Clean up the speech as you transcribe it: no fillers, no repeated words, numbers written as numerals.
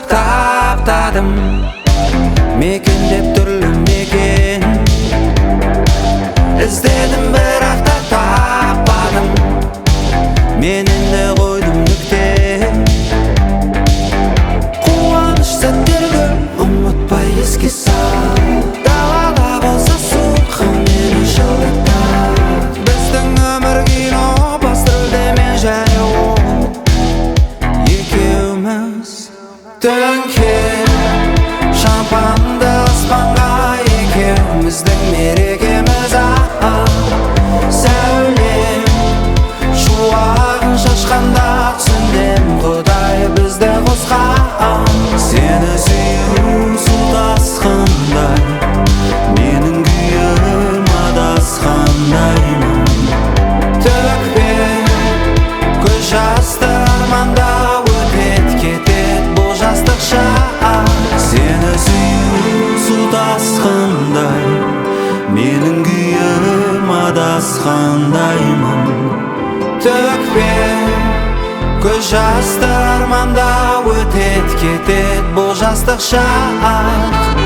таптадым, мекендеп түрлі мекен. Іздедім бірақ та таппадым, мен енді қойдым нүкте. Қуаныш сәттерді ұмытпай еске сал, далада болса суық мені жылытады. Біздің өмір кино, бас рөлде мен және ол, екеуміз төңкер шампанды аспанға, екеуміздің мерекеміз сәулем шуағын шашқанда түсіндім, Құдай бізді қосқан. Сені сүю су тасқындай, менің күйім адасқандаймын. Төкпе көз жасты арманда, өтет кетет бұл жастық шақ. Сені сүю су тасқындай, менің күйім адасқандаймын. Төкпе көз жасты арманда, өтет кетет бұл жастық шақ.